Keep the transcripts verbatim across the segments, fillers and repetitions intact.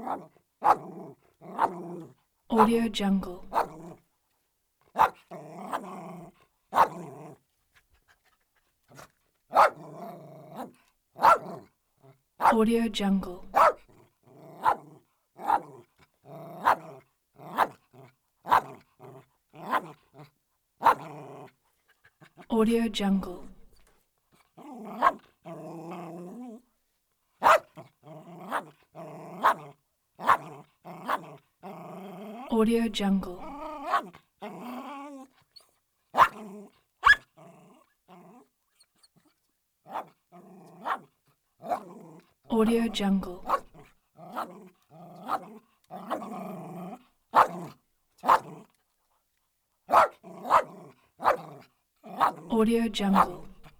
Audio Jungle. Audio Jungle. Audio Jungle. Audio Jungle. Audio Jungle. Audio Jungle.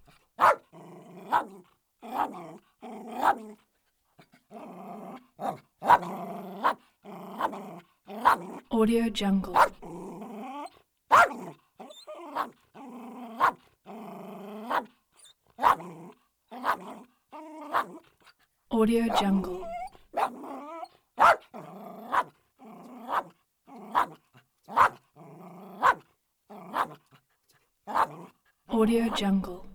Audio Jungle. Audio Jungle. Audio Jungle.